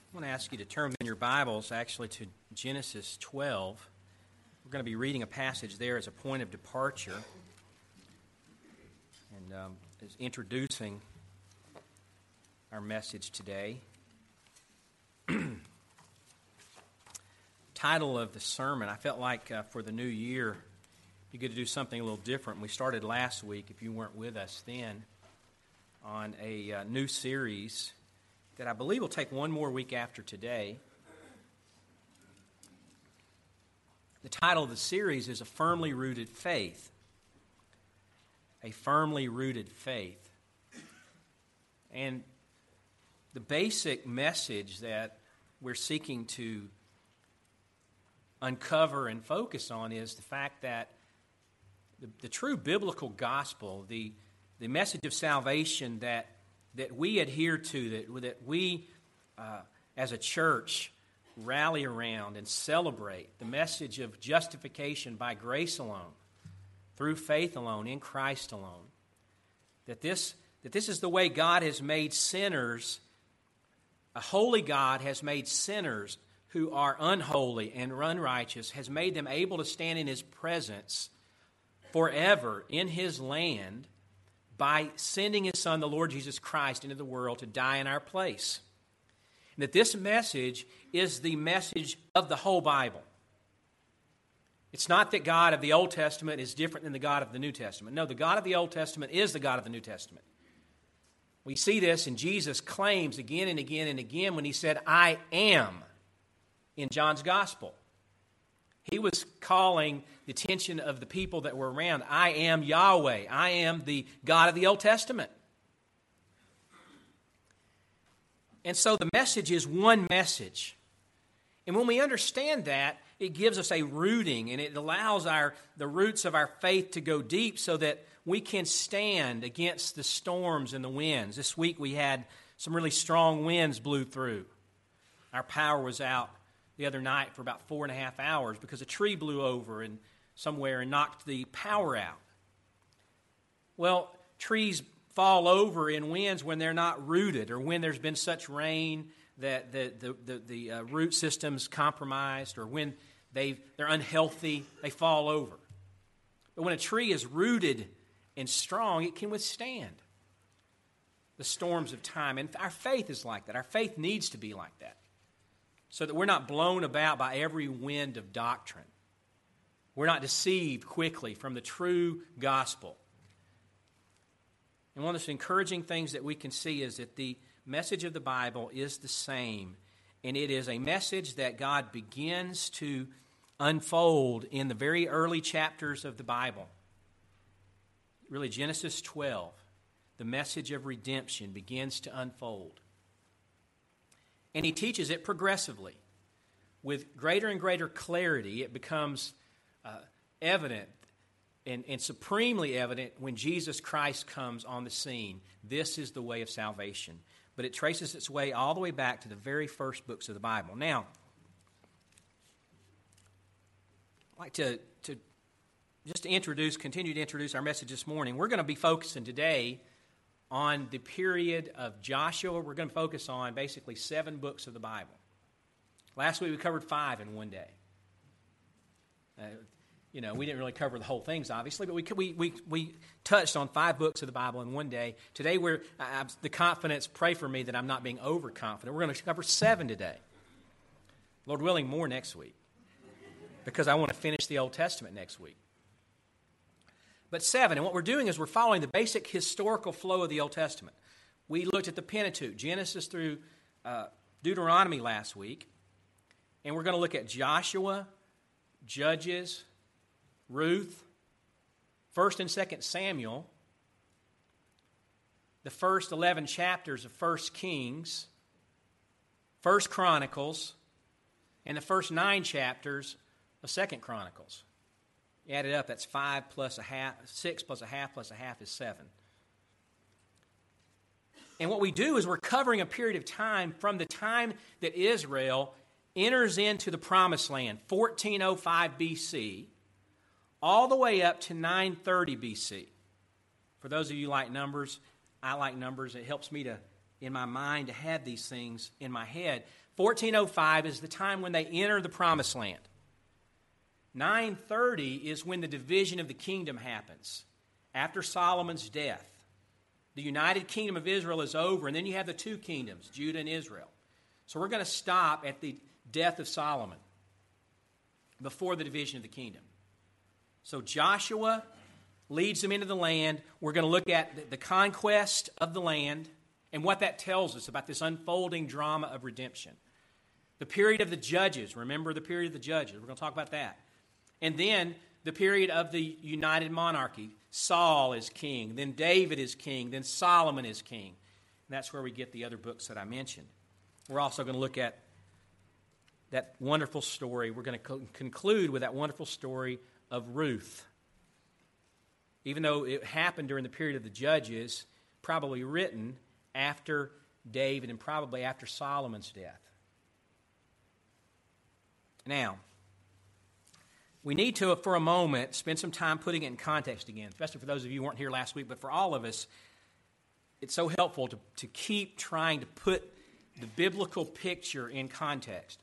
I want to ask you to turn in your Bibles actually to Genesis 12. We're going to be reading a passage there as a point of departure and is introducing our message today. Title of the sermon, I felt like for the new year, it'd be good to do something a little different. We started last week, if you weren't with us then, on a new series that I believe will take one more week after today. The title of the series is A Firmly Rooted Faith. A Firmly Rooted Faith. And the basic message that we're seeking to uncover and focus on is the fact that the true biblical gospel, the message of salvation that we adhere to, that we as a church rally around and celebrate, the message of justification by grace alone, through faith alone, in Christ alone, that this is the way God has made sinners, a holy God has made sinners who are unholy and unrighteous, has made them able to stand in His presence forever in His land by sending His Son, the Lord Jesus Christ, into the world to die in our place. And that this message is the message of the whole Bible. It's not that God of the Old Testament is different than the God of the New Testament. No, the God of the Old Testament is the God of the New Testament. We see this in Jesus' claims again and again and again when He said, I am, in John's Gospel. He was calling the attention of the people that were around. I am Yahweh. I am the God of the Old Testament. And so the message is one message. And when we understand that, it gives us a rooting, and it allows the roots of our faith to go deep so that we can stand against the storms and the winds. This week we had some really strong winds blew through. Our power was out the other night for about 4.5 hours because a tree blew over and somewhere and knocked the power out. Well, trees fall over in winds when they're not rooted or when there's been such rain that the root system's compromised, or when they're unhealthy, they fall over. But when a tree is rooted and strong, it can withstand the storms of time. And our faith is like that. Our faith needs to be like that, so that we're not blown about by every wind of doctrine. We're not deceived quickly from the true gospel. And one of the encouraging things that we can see is that the message of the Bible is the same, and it is a message that God begins to unfold in the very early chapters of the Bible. Really, Genesis 12, the message of redemption begins to unfold. And He teaches it progressively. With greater and greater clarity, it becomes evident and supremely evident when Jesus Christ comes on the scene. This is the way of salvation. But it traces its way all the way back to the very first books of the Bible. Now, I'd like to just continue to introduce our message this morning. We're going to be focusing today on the period of Joshua. We're going to focus on basically 7 books of the Bible. Last week we covered 5 in one day. We didn't really cover the whole things, obviously, but we touched on 5 books of the Bible in one day. Today, the confidence, pray for me that I'm not being overconfident. We're going to cover 7 today. Lord willing, more next week, because I want to finish the Old Testament next week. But 7, and what we're doing is we're following the basic historical flow of the Old Testament. We looked at the Pentateuch, Genesis through Deuteronomy last week, and we're going to look at Joshua, Judges, Ruth, 1st and 2nd Samuel, the first 11 chapters of 1 Kings, 1 Chronicles, and the first 9 chapters of 2 Chronicles. You add it up, that's 5 plus a half, 6 plus a half is 7. And what we do is we're covering a period of time from the time that Israel enters into the Promised Land, 1405 BC, all the way up to 930 BC. For those of you who like numbers, I like numbers. It helps me to in my mind to have these things in my head. 1405 is the time when they enter the Promised Land. 930 is when the division of the kingdom happens. After Solomon's death, the united kingdom of Israel is over, and then you have the two kingdoms, Judah and Israel. So we're going to stop at the death of Solomon before the division of the kingdom. So Joshua leads them into the land. We're going to look at the conquest of the land and what that tells us about this unfolding drama of redemption. The period of the judges. Remember the period of the judges. We're going to talk about that. And then the period of the united monarchy. Saul is king, then David is king, then Solomon is king. And that's where we get the other books that I mentioned. We're also going to look at that wonderful story. We're going to conclude with that wonderful story of Ruth. Even though it happened during the period of the judges, probably written after David and probably after Solomon's death. Now, we need to, for a moment, spend some time putting it in context again, especially for those of you who weren't here last week, but for all of us, it's so helpful to keep trying to put the biblical picture in context.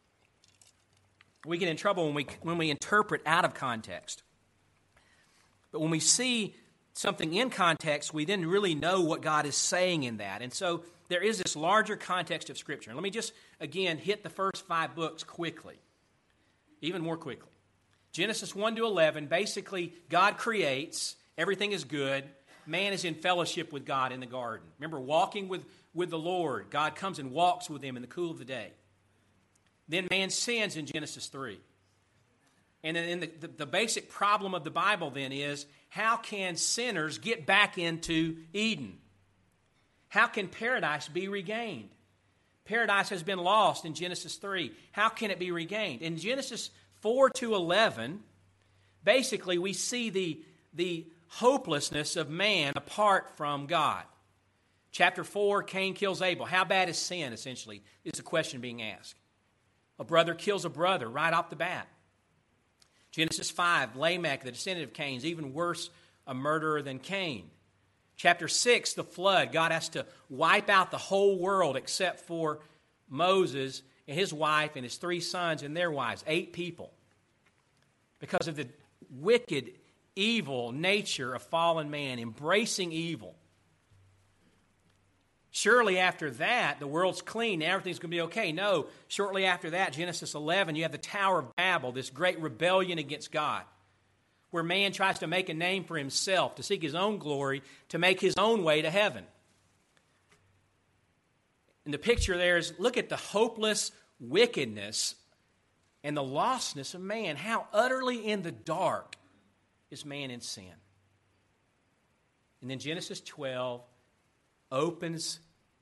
We get in trouble when we interpret out of context. But when we see something in context, we then really know what God is saying in that. And so there is this larger context of Scripture. And let me just, again, hit the first 5 books quickly, even more quickly. Genesis 1 to 11, basically, God creates, everything is good, man is in fellowship with God in the garden. Remember, walking with the Lord, God comes and walks with him in the cool of the day. Then man sins in Genesis 3. And then the basic problem of the Bible then is, how can sinners get back into Eden? How can paradise be regained? Paradise has been lost in Genesis 3. How can it be regained? In Genesis 4 to 11, basically we see the hopelessness of man apart from God. Chapter 4, Cain kills Abel. How bad is sin, essentially, is a question being asked. A brother kills a brother right off the bat. Genesis 5, Lamech, the descendant of Cain, is even worse a murderer than Cain. Chapter 6, the flood. God has to wipe out the whole world except for Moses and his wife and his 3 sons and their wives, 8 people. Because of the wicked, evil nature of fallen man, embracing evil. Surely after that, the world's clean, everything's going to be okay. No, shortly after that, Genesis 11, you have the Tower of Babel, this great rebellion against God, where man tries to make a name for himself, to seek his own glory, to make his own way to heaven. And the picture there is, look at the hopeless wickedness and the lostness of man. How utterly in the dark is man in sin. And then Genesis 12 opens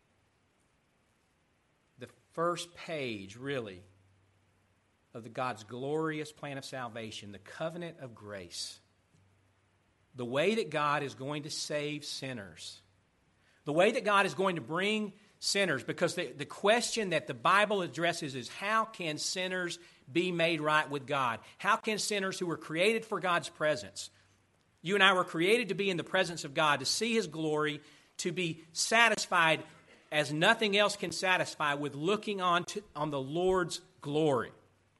the first page, really, of the God's glorious plan of salvation, the covenant of grace. The way that God is going to save sinners. The way that God is going to bring sinners, because the question that the Bible addresses is, how can sinners be made right with God? How can sinners who were created for God's presence, you and I were created to be in the presence of God, to see His glory, to be satisfied as nothing else can satisfy with looking on the Lord's glory.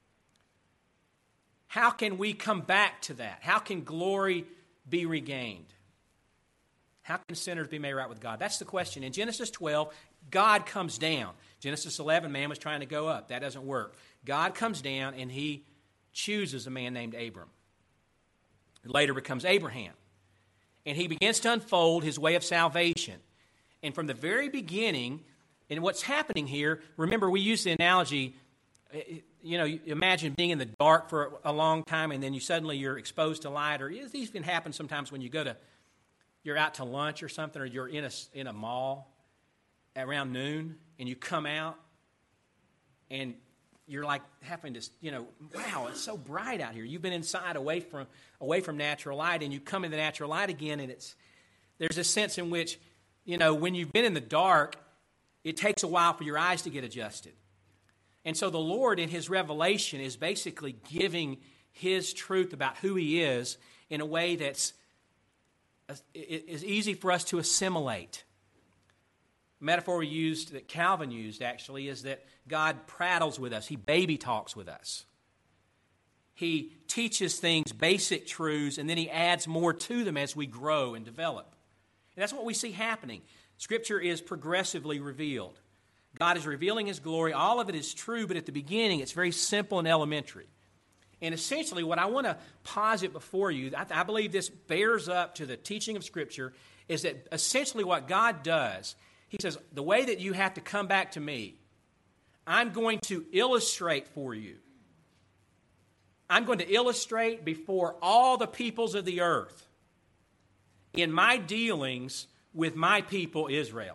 How can we come back to that? How can glory be regained? How can sinners be made right with God? That's the question. In Genesis 12, God comes down. Genesis 11, man was trying to go up. That doesn't work. God comes down and He chooses a man named Abram. Who later becomes Abraham. And He begins to unfold His way of salvation. And from the very beginning, and what's happening here, remember we use the analogy, you imagine being in the dark for a long time and then you're exposed to light. Or these even happen sometimes when you're out to lunch or something, or you're in a mall around noon and you come out and you're like having to, wow, it's so bright out here. You've been inside away from natural light, and you come in the natural light again, and there's a sense in which, when you've been in the dark, it takes a while for your eyes to get adjusted. And so the Lord in His revelation is basically giving His truth about who He is in a way that's is easy for us to assimilate. The metaphor we used, that Calvin used actually, is that God prattles with us. He baby talks with us. He teaches things, basic truths, and then he adds more to them as we grow and develop. And that's what we see happening. Scripture is progressively revealed. God is revealing His glory. All of it is true, but at the beginning it's very simple and elementary. And essentially what I want to posit before you, I believe this bears up to the teaching of Scripture, is that essentially what God does, He says, the way that you have to come back to me, I'm going to illustrate for you. I'm going to illustrate before all the peoples of the earth in my dealings with my people Israel.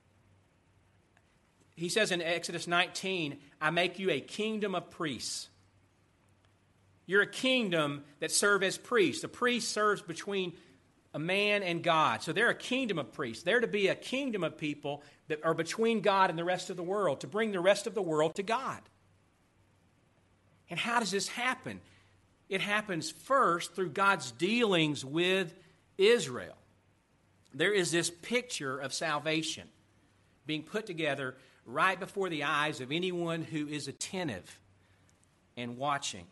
He says in Exodus 19, I make you a kingdom of priests. You're a kingdom that serve as priests. A priest serves between a man and God. So they're a kingdom of priests. They're to be a kingdom of people that are between God and the rest of the world, to bring the rest of the world to God. And how does this happen? It happens first through God's dealings with Israel. There is this picture of salvation being put together right before the eyes of anyone who is attentive and watching.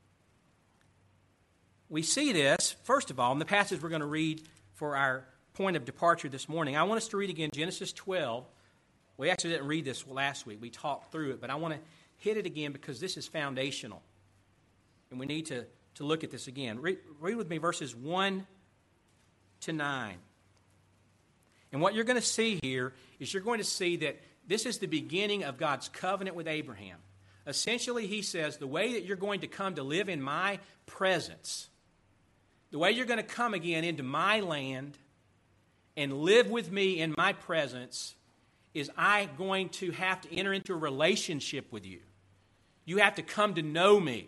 We see this, first of all, in the passage we're going to read for our point of departure this morning. I want us to read again Genesis 12. We actually didn't read this last week. We talked through it, but I want to hit it again because this is foundational. And we need to look at this again. Read with me verses 1 to 9. And what you're going to see here is you're going to see that this is the beginning of God's covenant with Abraham. Essentially, He says, the way that you're going to come to live in my presence, the way you're going to come again into my land and live with me in my presence is I'm going to have to enter into a relationship with you. You have to come to know me.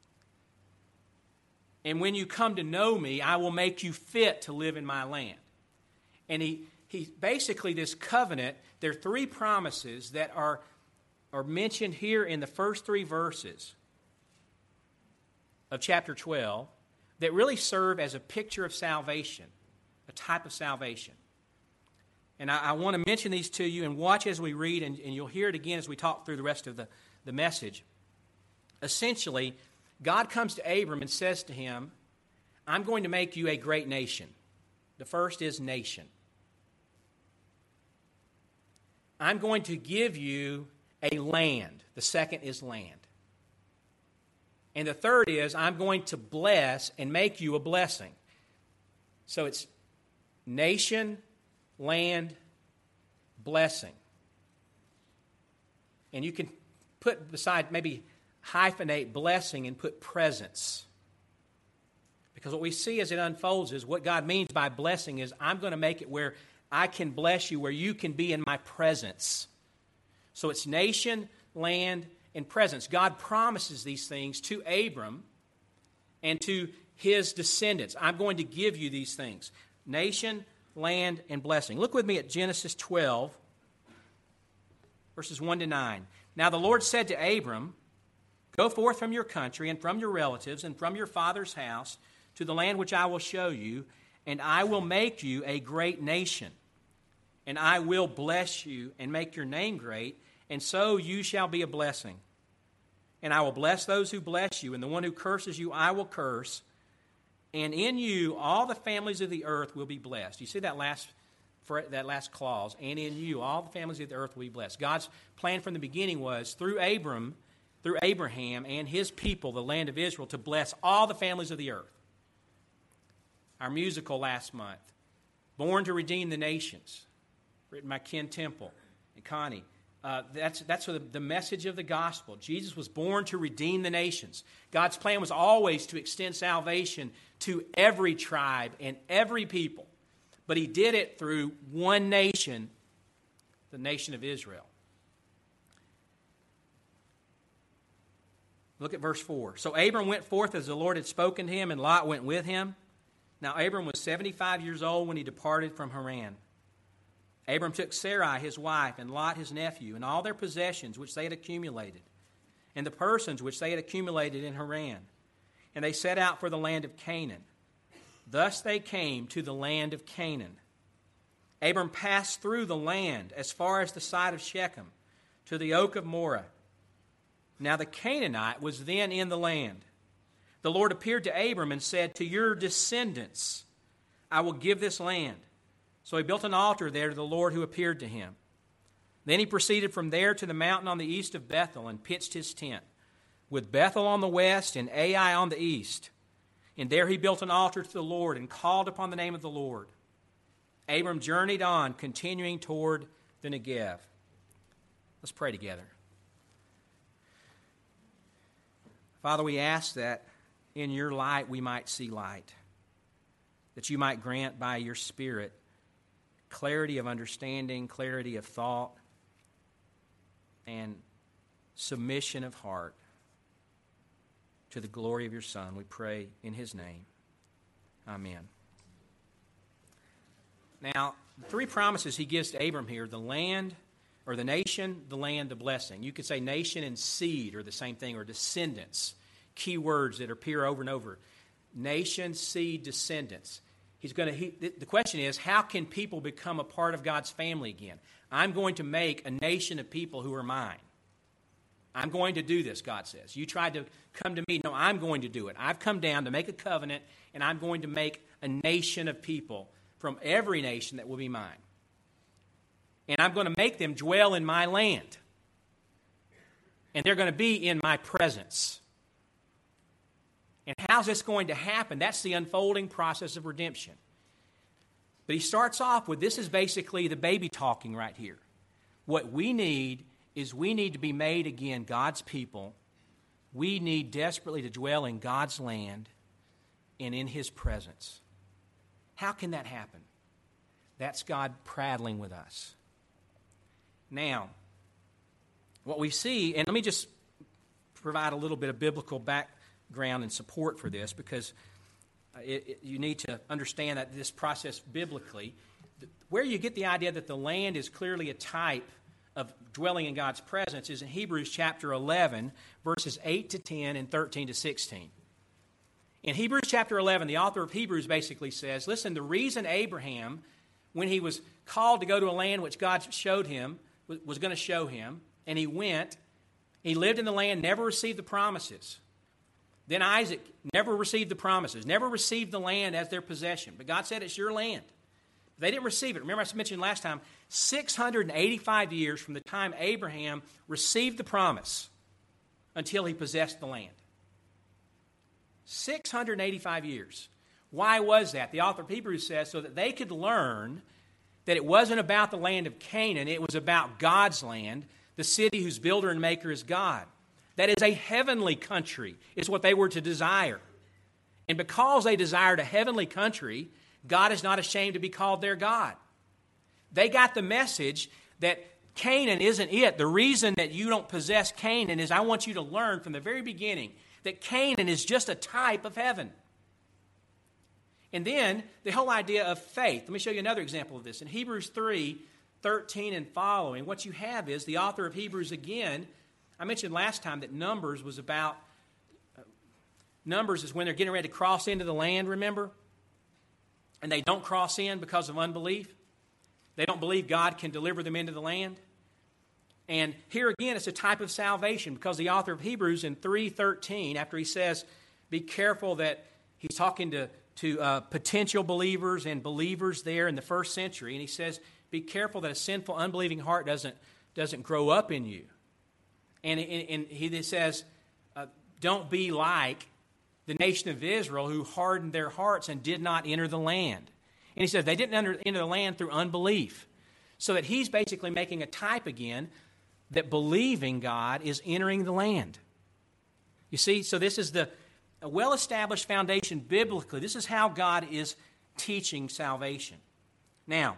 And when you come to know me, I will make you fit to live in my land. And he basically, this covenant, there are three promises that are mentioned here in the first three verses of chapter 12 that really serve as a picture of salvation, a type of salvation. And I want to mention these to you and watch as we read, and you'll hear it again as we talk through the rest of the message. Essentially, God comes to Abram and says to him, I'm going to make you a great nation. The first is nation. I'm going to give you a land. The second is land. And the third is, I'm going to bless and make you a blessing. So it's nation, land, blessing. And you can put beside, maybe hyphenate blessing and put presence. Because what we see as it unfolds is what God means by blessing is I'm going to make it where I can bless you, where you can be in my presence. So it's nation, land, and presence. God promises these things to Abram and to his descendants. I'm going to give you these things. Nation, land, and blessing. Look with me at Genesis 12, verses 1 to 9. Now the Lord said to Abram, go forth from your country and from your relatives and from your father's house to the land which I will show you, and I will make you a great nation. And I will bless you and make your name great, and so you shall be a blessing. And I will bless those who bless you, and the one who curses you I will curse. And in you all the families of the earth will be blessed. You see that last clause, and in you all the families of the earth will be blessed. God's plan from the beginning was through Abraham and his people, the land of Israel, to bless all the families of the earth. Our musical last month, Born to Redeem the Nations, written by Ken Temple and Connie. That's the message of the gospel. Jesus was born to redeem the nations. God's plan was always to extend salvation to every tribe and every people. But He did it through one nation, the nation of Israel. Look at verse 4. So Abram went forth as the Lord had spoken to him, and Lot went with him. Now Abram was 75 years old when he departed from Haran. Abram took Sarai his wife, and Lot his nephew, and all their possessions which they had accumulated, and the persons which they had accumulated in Haran. And they set out for the land of Canaan. Thus they came to the land of Canaan. Abram passed through the land as far as the site of Shechem, to the oak of Moreh. Now the Canaanite was then in the land. The Lord appeared to Abram and said, to your descendants I will give this land. So he built an altar there to the Lord who appeared to him. Then he proceeded from there to the mountain on the east of Bethel and pitched his tent, with Bethel on the west and Ai on the east. And there he built an altar to the Lord and called upon the name of the Lord. Abram journeyed on, continuing toward the Negev. Let's pray together. Father, we ask that in your light we might see light, that you might grant by your Spirit clarity of understanding, clarity of thought, and submission of heart to the glory of your Son. We pray in his name. Amen. Now, the three promises he gives to Abram here, the land, or the nation, the land, the blessing. You could say nation and seed are the same thing, or descendants. Key words that appear over and over. Nation, seed, descendants. The question is, how can people become a part of God's family again? I'm going to make a nation of people who are mine. I'm going to do this, God says. You tried to come to me. No, I'm going to do it. I've come down to make a covenant, and I'm going to make a nation of people from every nation that will be mine. And I'm going to make them dwell in my land. And they're going to be in my presence. And how's this going to happen? That's the unfolding process of redemption. But he starts off with, this is basically the baby talking right here. What we need is we need to be made again God's people. We need desperately to dwell in God's land and in his presence. How can that happen? That's God prattling with us. Now, what we see, and let me just provide a little bit of biblical background and support for this, because you need to understand that this process biblically, where you get the idea that the land is clearly a type of dwelling in God's presence is in Hebrews chapter 11, verses 8 to 10 and 13 to 16. In Hebrews chapter 11, the author of Hebrews basically says, listen, the reason Abraham, when he was called to go to a land which God showed him, was going to show him, and he went, he lived in the land, never received the promises. Then Isaac never received the promises, never received the land as their possession. But God said, it's your land. They didn't receive it. Remember I mentioned last time, 685 years from the time Abraham received the promise until he possessed the land. 685 years. Why was that? The author of Hebrews says, so that they could learn that it wasn't about the land of Canaan, it was about God's land, the city whose builder and maker is God. That is a heavenly country, is what they were to desire. And because they desired a heavenly country, God is not ashamed to be called their God. They got the message that Canaan isn't it. The reason that you don't possess Canaan is I want you to learn from the very beginning that Canaan is just a type of heaven. And then the whole idea of faith. Let me show you another example of this. In Hebrews 3:13 and following, what you have is the author of Hebrews again. I mentioned last time that Numbers was about, Numbers is when they're getting ready to cross into the land, remember? And they don't cross in because of unbelief. They don't believe God can deliver them into the land. And here again, it's a type of salvation, because the author of Hebrews in 3:13, after he says, be careful, that he's talking to potential believers and believers there in the first century, and he says, be careful that a sinful, unbelieving heart doesn't grow up in you. And he says, don't be like the nation of Israel, who hardened their hearts and did not enter the land. And he says they didn't enter the land through unbelief. So that he's basically making a type again that believing God is entering the land. You see, so this is a well-established foundation biblically. This is how God is teaching salvation. Now,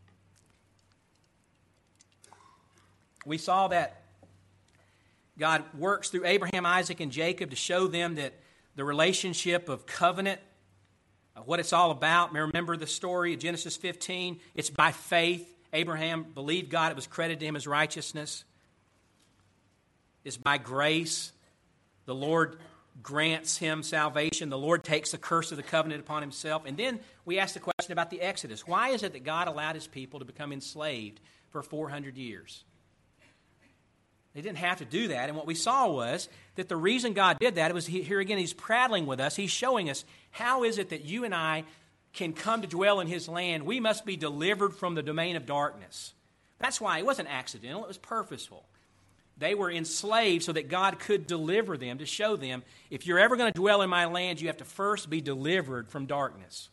we saw that God works through Abraham, Isaac, and Jacob to show them that the relationship of covenant, what it's all about. Remember the story of Genesis 15? It's by faith. Abraham believed God. It was credited to him as righteousness. It's by grace. The Lord grants him salvation. The Lord takes the curse of the covenant upon himself. And then we ask the question about the Exodus. Why is it that God allowed his people to become enslaved for 400 years? They didn't have to do that. And what we saw was that the reason God did that, it was here again, he's prattling with us. He's showing us, how is it that you and I can come to dwell in his land? We must be delivered from the domain of darkness. That's why it wasn't accidental. It was purposeful. They were enslaved so that God could deliver them, to show them, if you're ever going to dwell in my land, you have to first be delivered from darkness.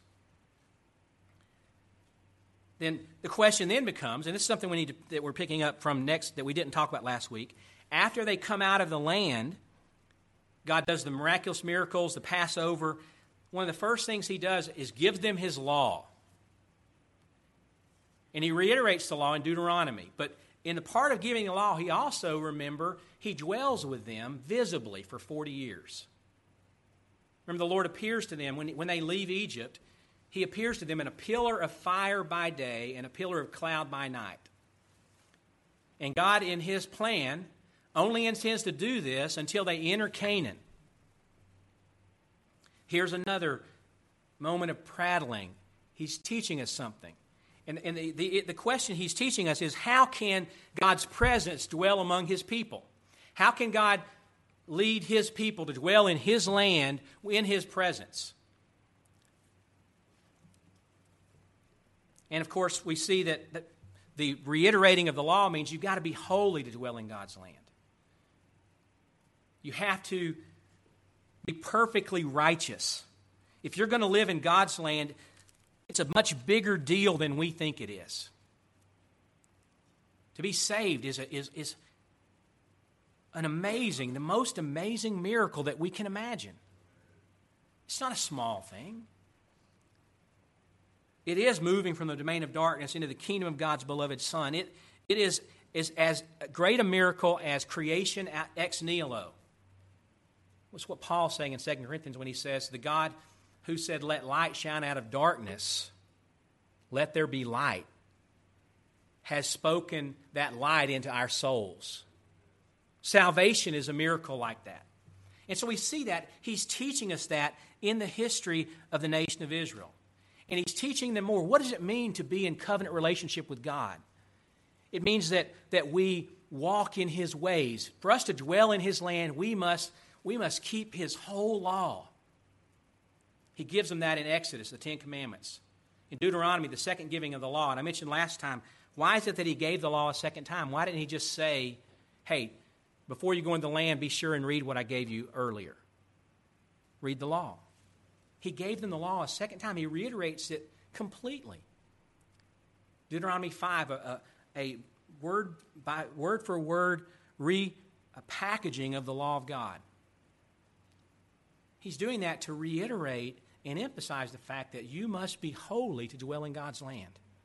Then the question then becomes, and this is something that we're picking up from next, that we didn't talk about last week. After they come out of the land, God does the miraculous miracles, the Passover. One of the first things he does is gives them his law. And he reiterates the law in Deuteronomy. But in the part of giving the law, he also, remember, he dwells with them visibly for 40 years. Remember, the Lord appears to them when they leave Egypt. He appears to them in a pillar of fire by day and a pillar of cloud by night. And God, in his plan, only intends to do this until they enter Canaan. Here's another moment of prattling. He's teaching us something. And the question he's teaching us is, how can God's presence dwell among his people? How can God lead his people to dwell in his land in his presence? And of course, we see that the reiterating of the law means you've got to be holy to dwell in God's land. You have to be perfectly righteous. If you're going to live in God's land, it's a much bigger deal than we think it is. To be saved is an amazing, the most amazing miracle that we can imagine. It's not a small thing. It is moving from the domain of darkness into the kingdom of God's beloved Son. It is as great a miracle as creation ex nihilo. That's what Paul's saying in 2 Corinthians when he says, the God who said, let light shine out of darkness, let there be light, has spoken that light into our souls. Salvation is a miracle like that. And so we see that he's teaching us that in the history of the nation of Israel. And he's teaching them more. What does it mean to be in covenant relationship with God? It means that we walk in his ways. For us to dwell in his land, we must keep his whole law. He gives them that in Exodus, the Ten Commandments. In Deuteronomy, the second giving of the law. And I mentioned last time, why is it that he gave the law a second time? Why didn't he just say, hey, before you go into the land, be sure and read what I gave you earlier? Read the law. He gave them the law a second time. He reiterates it completely. Deuteronomy 5, a word for word repackaging of the law of God. He's doing that to reiterate and emphasize the fact that you must be holy to dwell in God's land.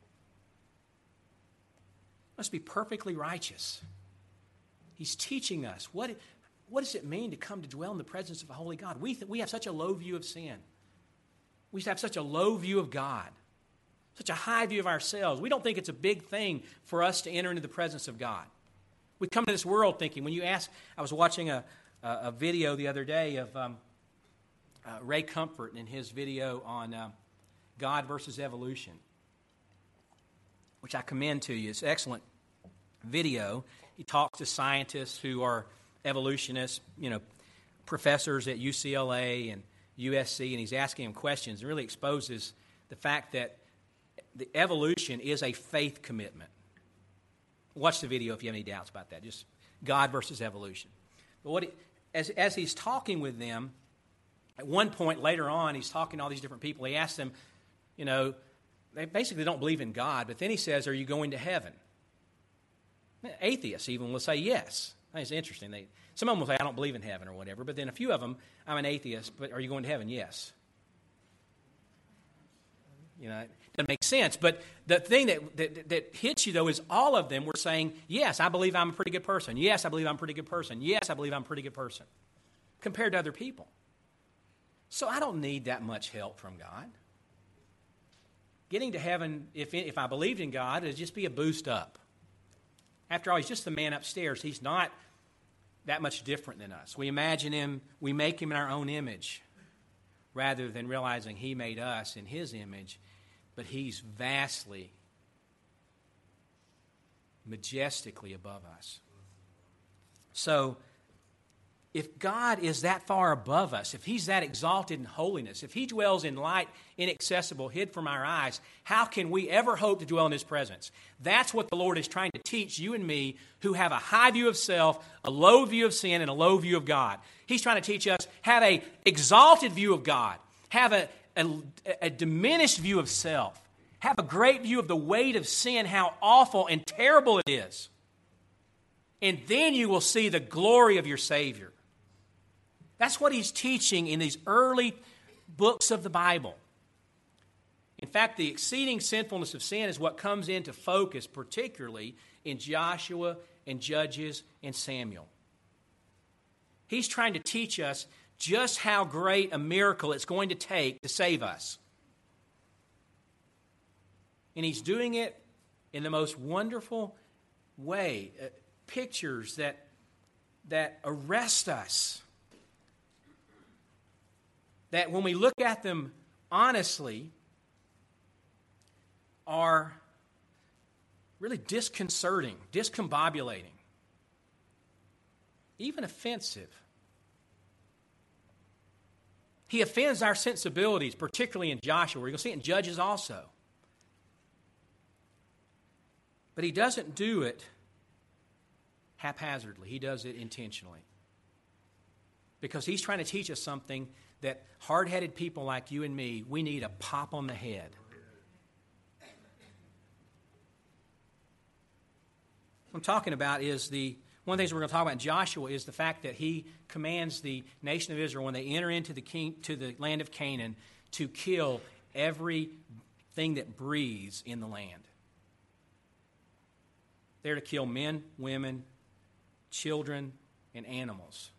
You must be perfectly righteous. He's teaching us what does it mean to come to dwell in the presence of a holy God. We have such a low view of sin. We have such a low view of God, such a high view of ourselves. We don't think it's a big thing for us to enter into the presence of God. We come to this world thinking, when you ask, I was watching a video the other day of Ray Comfort in his video on God versus evolution, which I commend to you. It's an excellent video. He talks to scientists who are evolutionists, professors at UCLA and USC, and he's asking them questions and really exposes the fact that the evolution is a faith commitment. Watch the video if you have any doubts about that. Just God versus evolution. But as he's talking with them, at one point later on, he's talking to all these different people. He asks them, they basically don't believe in God, but then he says, are you going to heaven? Atheists even will say yes. I think it's interesting. Some of them will say, I don't believe in heaven or whatever, but then a few of them, I'm an atheist, but are you going to heaven? Yes. It doesn't make sense. But the thing that hits you, though, is all of them were saying, yes, I believe I'm a pretty good person. Yes, I believe I'm a pretty good person. Yes, I believe I'm a pretty good person, compared to other people. So I don't need that much help from God. Getting to heaven, if I believed in God, it'd just be a boost up. After all, he's just the man upstairs. He's not that much different than us. We imagine him, we make him in our own image, rather than realizing he made us in his image, but he's vastly, majestically above us. So, if God is that far above us, if he's that exalted in holiness, if he dwells in light inaccessible, hid from our eyes, how can we ever hope to dwell in his presence? That's what the Lord is trying to teach you and me, who have a high view of self, a low view of sin, and a low view of God. He's trying to teach us, have an exalted view of God, have a diminished view of self, have a great view of the weight of sin, how awful and terrible it is. And then you will see the glory of your Savior. That's what he's teaching in these early books of the Bible. In fact, the exceeding sinfulness of sin is what comes into focus, particularly in Joshua and Judges and Samuel. He's trying to teach us just how great a miracle it's going to take to save us. And he's doing it in the most wonderful way. Pictures that arrest us. That when we look at them honestly, are really disconcerting, discombobulating, even offensive. He offends our sensibilities, particularly in Joshua. You're going to see it in Judges also. But he doesn't do it haphazardly. He does it intentionally. Because he's trying to teach us something that hard-headed people like you and me, we need a pop on the head. What I'm talking about is one of the things we're going to talk about in Joshua is the fact that he commands the nation of Israel, when they enter into the land of Canaan, to kill everything that breathes in the land. They're to kill men, women, children, and animals.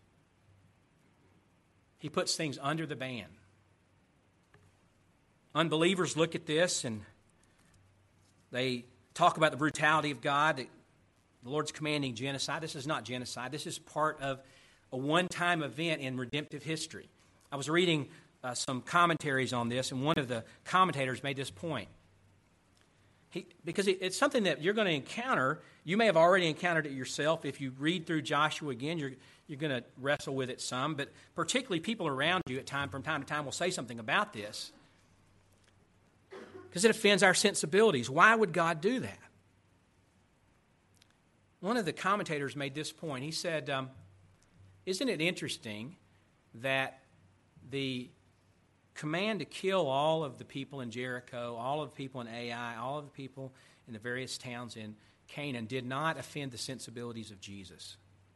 He puts things under the ban. Unbelievers look at this and they talk about the brutality of God, that the Lord's commanding genocide. This is not genocide. This is part of a one-time event in redemptive history. I was reading some commentaries on this, and one of the commentators made this point. Because it's something that you're going to encounter. You may have already encountered it yourself. If you read through Joshua again, you're going to wrestle with it some. But particularly people around you from time to time will say something about this. Because it offends our sensibilities. Why would God do that? One of the commentators made this point. He said, isn't it interesting that the command to kill all of the people in Jericho, all of the people in Ai, all of the people in the various towns in Canaan did not offend the sensibilities of Jesus?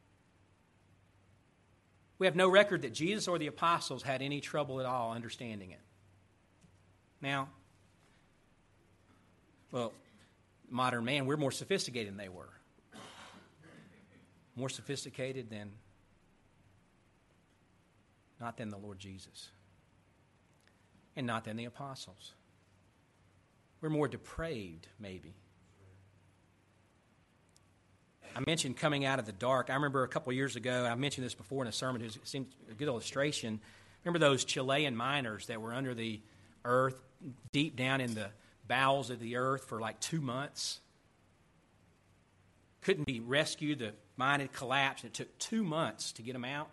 We have no record that Jesus or the apostles had any trouble at all understanding it. Now, well, modern man, we're more sophisticated than they were. More sophisticated than, not than the Lord Jesus. And not than the apostles. We're more depraved, maybe. I mentioned coming out of the dark. I remember a couple of years ago, I mentioned this before in a sermon, it seemed a good illustration. Remember those Chilean miners that were under the earth, deep down in the bowels of the earth for like 2 months? Couldn't be rescued. The mine had collapsed. It took 2 months to get them out.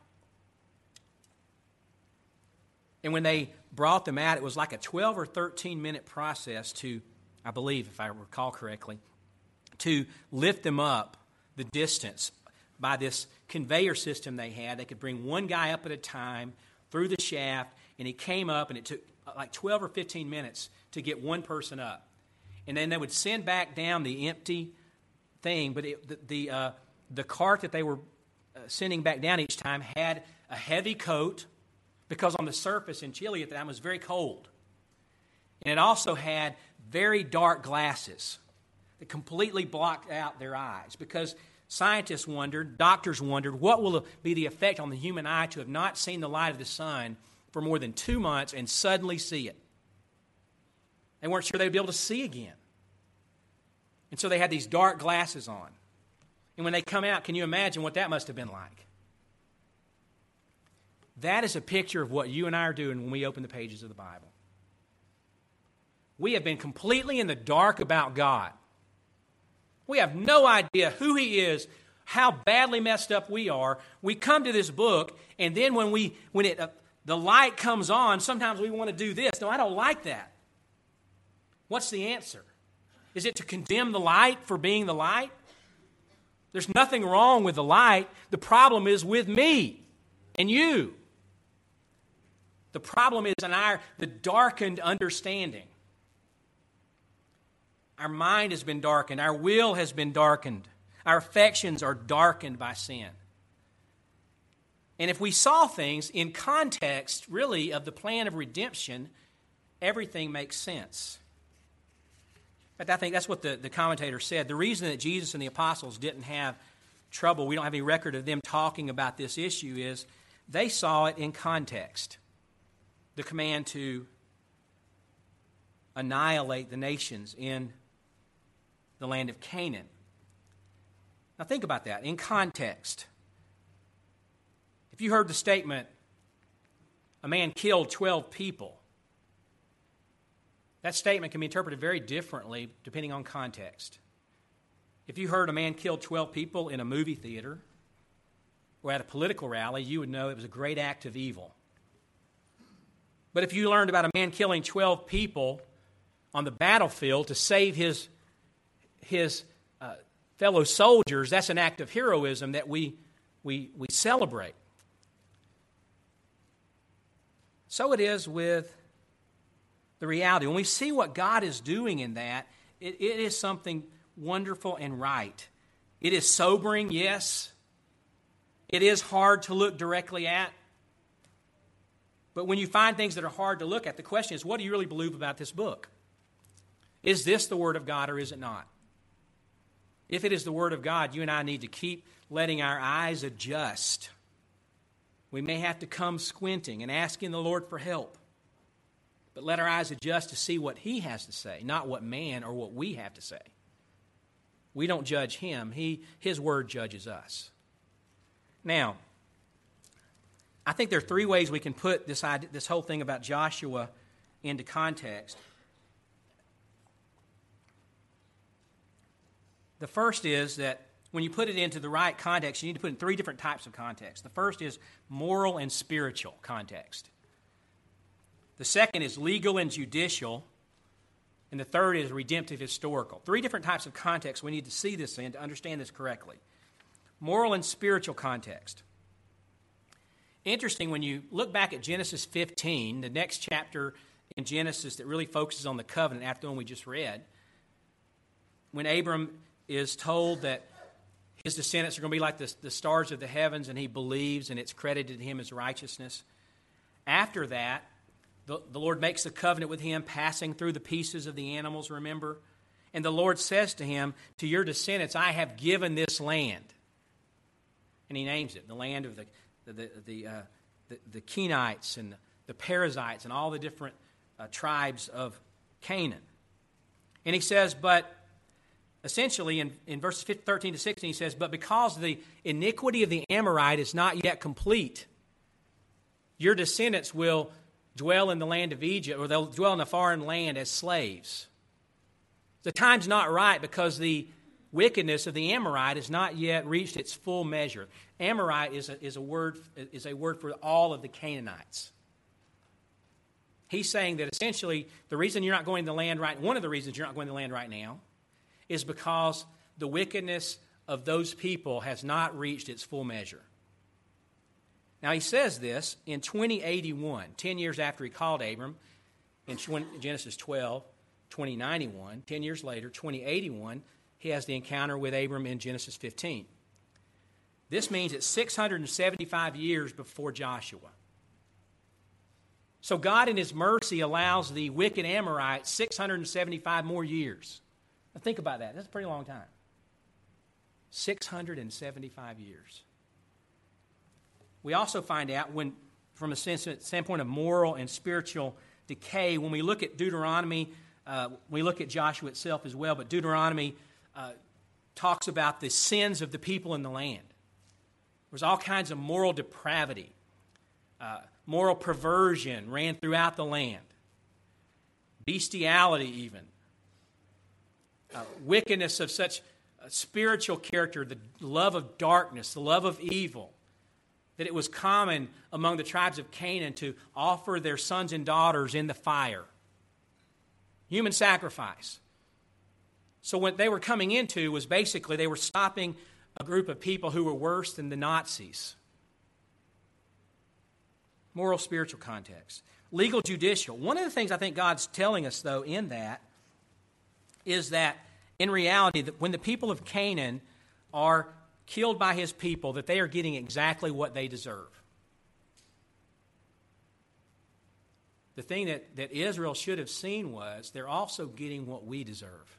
And when they brought them out, it was like a 12 or 13-minute process to, I believe, if I recall correctly, to lift them up the distance by this conveyor system they had. They could bring one guy up at a time through the shaft, and he came up, and it took like 12 or 15 minutes to get one person up. And then they would send back down the empty thing, but the cart that they were sending back down each time had a heavy coat, because on the surface in Chile at the time it was very cold. And it also had very dark glasses that completely blocked out their eyes, because scientists wondered, doctors wondered, what will be the effect on the human eye to have not seen the light of the sun for more than 2 months and suddenly see it. They weren't sure they would be able to see again. And so they had these dark glasses on. And when they come out, can you imagine what that must have been like? That is a picture of what you and I are doing when we open the pages of the Bible. We have been completely in the dark about God. We have no idea who He is, how badly messed up we are. We come to this book, and then when the light comes on, sometimes we want to do this. No, I don't like that. What's the answer? Is it to condemn the light for being the light? There's nothing wrong with the light. The problem is with me and you. The problem is in the darkened understanding. Our mind has been darkened. Our will has been darkened. Our affections are darkened by sin. And if we saw things in context, really, of the plan of redemption, everything makes sense. In fact, I think that's what the commentator said. The reason that Jesus and the apostles didn't have trouble, we don't have any record of them talking about this issue, is they saw it in context. The command to annihilate the nations in the land of Canaan. Now think about that, in context. If you heard the statement, a man killed 12 people, that statement can be interpreted very differently depending on context. If you heard a man killed 12 people in a movie theater or at a political rally, you would know it was a great act of evil. But if you learned about a man killing 12 people on the battlefield to save his fellow soldiers, that's an act of heroism that we celebrate. So it is with the reality. When we see what God is doing in that, it is something wonderful and right. It is sobering, yes. It is hard to look directly at. But when you find things that are hard to look at, the question is, what do you really believe about this book? Is this the Word of God or is it not? If it is the Word of God, you and I need to keep letting our eyes adjust. We may have to come squinting and asking the Lord for help. But let our eyes adjust to see what He has to say, not what man or what we have to say. We don't judge Him. His Word judges us. Now, I think there are three ways we can put this whole thing about Joshua into context. The first is that when you put it into the right context, you need to put it in three different types of context. The first is moral and spiritual context. The second is legal and judicial. And the third is redemptive historical. Three different types of context we need to see this in to understand this correctly. Moral and spiritual context. Interesting, when you look back at Genesis 15, the next chapter in Genesis that really focuses on the covenant after the one we just read, when Abram is told that his descendants are going to be like the stars of the heavens, and he believes, and it's credited to him as righteousness. After that, the Lord makes a covenant with him, passing through the pieces of the animals, remember? And the Lord says to him, to your descendants, I have given this land. And he names it, the land of the Kenites and the Perizzites and all the different tribes of Canaan. And he says, but essentially in verses 13 to 16, he says, but because the iniquity of the Amorite is not yet complete, your descendants will dwell in the land of Egypt, or they'll dwell in a foreign land as slaves. The time's not right because the wickedness of the Amorite has not yet reached its full measure. Amorite is a word for all of the Canaanites. He's saying that essentially the reason you're not going to the land one of the reasons you're not going to the land right now is because the wickedness of those people has not reached its full measure. Now, he says this in 2081, 10 years after he called Abram, in Genesis 12, 2091, 10 years later, 2081, he has the encounter with Abram in Genesis 15. This means it's 675 years before Joshua. So God in His mercy allows the wicked Amorites 675 more years. Now think about that. That's a pretty long time. 675 years. We also find out from a standpoint of moral and spiritual decay, when we look at Deuteronomy, we look at Joshua itself as well, but Deuteronomy talks about the sins of the people in the land. There's all kinds of moral depravity. Moral perversion ran throughout the land. Bestiality even. Wickedness of such spiritual character, the love of darkness, the love of evil, that it was common among the tribes of Canaan to offer their sons and daughters in the fire. Human sacrifice. So what they were coming into was basically they were stopping a group of people who were worse than the Nazis. Moral, spiritual context. Legal, judicial. One of the things I think God's telling us, though, in that is that in reality, that when the people of Canaan are killed by his people, that they are getting exactly what they deserve. The thing that Israel should have seen was they're also getting what we deserve.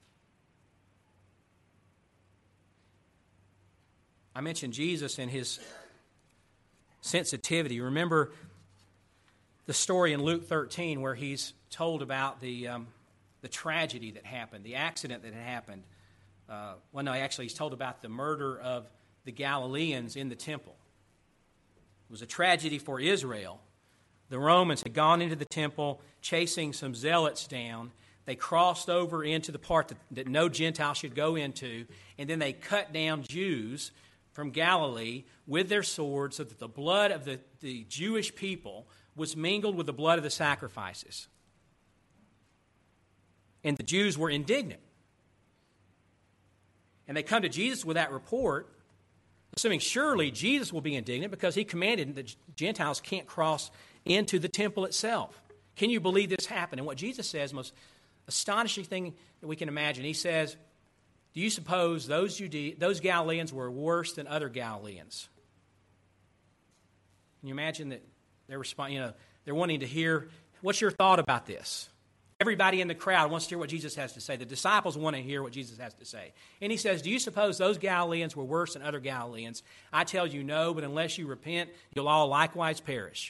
I mentioned Jesus and his sensitivity. Remember the story in Luke 13 where he's told about the tragedy that happened, the accident that had happened. He's told about the murder of the Galileans in the temple. It was a tragedy for Israel. The Romans had gone into the temple chasing some zealots down. They crossed over into the part that no Gentile should go into, and then they cut down Jews from Galilee with their swords so that the blood of the Jewish people was mingled with the blood of the sacrifices. And the Jews were indignant. And they come to Jesus with that report, assuming surely Jesus will be indignant because he commanded that Gentiles can't cross into the temple itself. Can you believe this happened? And what Jesus says, most astonishing thing that we can imagine, he says, do you suppose those Galileans were worse than other Galileans? Can you imagine that they're wanting to hear, what's your thought about this? Everybody in the crowd wants to hear what Jesus has to say. The disciples want to hear what Jesus has to say. And he says, do you suppose those Galileans were worse than other Galileans? I tell you no, but unless you repent, you'll all likewise perish.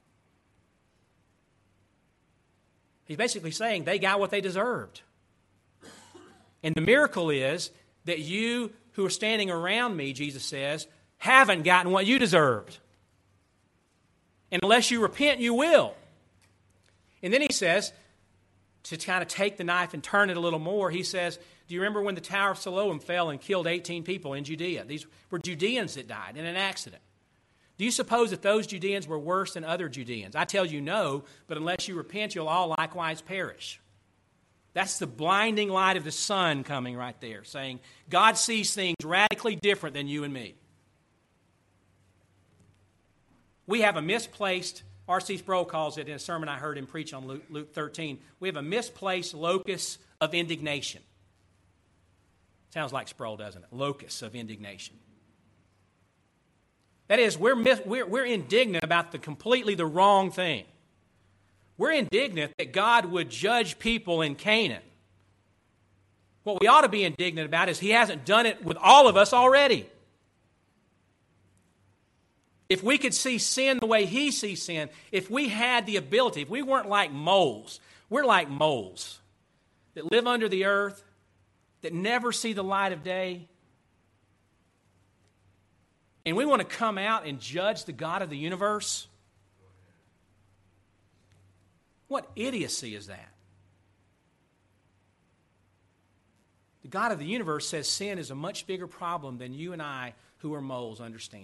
He's basically saying they got what they deserved. And the miracle is that you who are standing around me, Jesus says, haven't gotten what you deserved. And unless you repent, you will. And then he says, to kind of take the knife and turn it a little more, he says, do you remember when the Tower of Siloam fell and killed 18 people in Judea? These were Judeans that died in an accident. Do you suppose that those Judeans were worse than other Judeans? I tell you no, but unless you repent, you'll all likewise perish. That's the blinding light of the sun coming right there, saying God sees things radically different than you and me. We have a misplaced, R.C. Sproul calls it in a sermon I heard him preach on Luke 13, we have a misplaced locus of indignation. Sounds like Sproul, doesn't it? Locus of indignation. That is, we're indignant about completely the wrong thing. We're indignant that God would judge people in Canaan. What we ought to be indignant about is he hasn't done it with all of us already. If we could see sin the way he sees sin, if we had the ability, if we weren't like moles, we're like moles that live under the earth, that never see the light of day, and we want to come out and judge the God of the universe. What idiocy is that? The God of the universe says sin is a much bigger problem than you and I, who are moles, understand.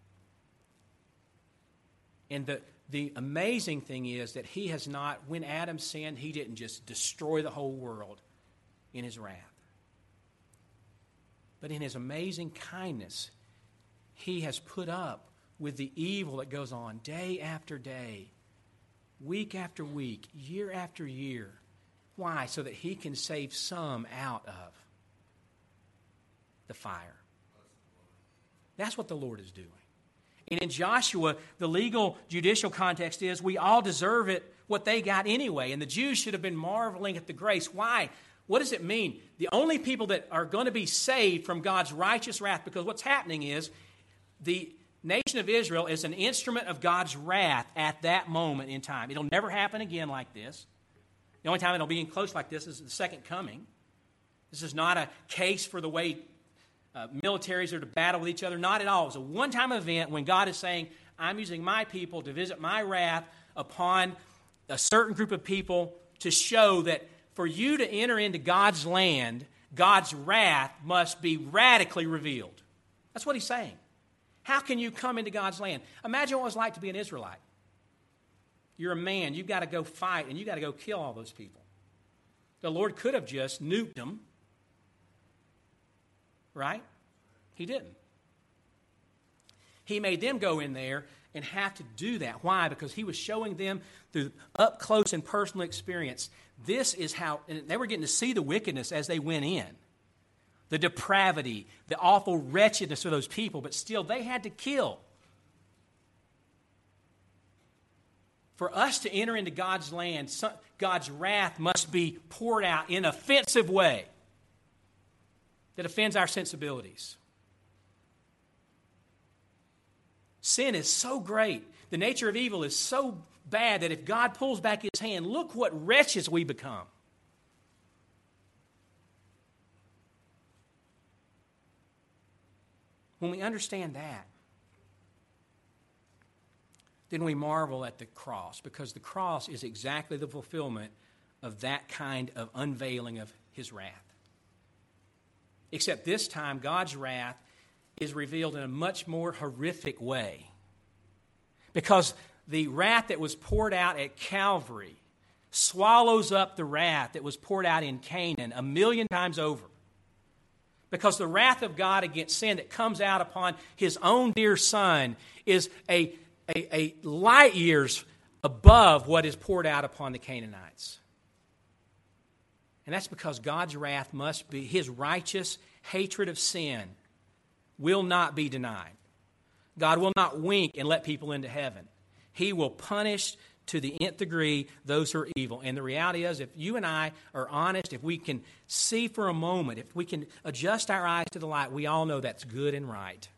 And the amazing thing is that he has not, when Adam sinned, he didn't just destroy the whole world in his wrath. But in his amazing kindness, he has put up with the evil that goes on day after day, week after week, year after year. Why? So that he can save some out of the fire. That's what the Lord is doing. And in Joshua, the legal judicial context is we all deserve it, what they got anyway. And the Jews should have been marveling at the grace. Why? What does it mean? The only people that are going to be saved from God's righteous wrath, because what's happening is the nation of Israel is an instrument of God's wrath at that moment in time. It'll never happen again like this. The only time it'll be in close like this is the second coming. This is not a case for the way militaries are to battle with each other. Not at all. It's a one-time event when God is saying, I'm using my people to visit my wrath upon a certain group of people to show that for you to enter into God's land, God's wrath must be radically revealed. That's what he's saying. How can you come into God's land? Imagine what it was like to be an Israelite. You're a man. You've got to go fight, and you've got to go kill all those people. The Lord could have just nuked them. Right? He didn't. He made them go in there and have to do that. Why? Because he was showing them through up close and personal experience. This is how, and they were getting to see the wickedness as they went in. The depravity, the awful wretchedness of those people, but still they had to kill. For us to enter into God's land, God's wrath must be poured out in an offensive way that offends our sensibilities. Sin is so great. The nature of evil is so bad that if God pulls back his hand, look what wretches we become. When we understand that, then we marvel at the cross, because the cross is exactly the fulfillment of that kind of unveiling of his wrath. Except this time, God's wrath is revealed in a much more horrific way. Because the wrath that was poured out at Calvary swallows up the wrath that was poured out in Canaan 1,000,000 times over. Because the wrath of God against sin that comes out upon his own dear Son is a light years above what is poured out upon the Canaanites. And that's because God's wrath must be, his righteous hatred of sin will not be denied. God will not wink and let people into heaven. He will punish to the nth degree those who are evil. And the reality is, if you and I are honest, if we can see for a moment, if we can adjust our eyes to the light, we all know that's good and right.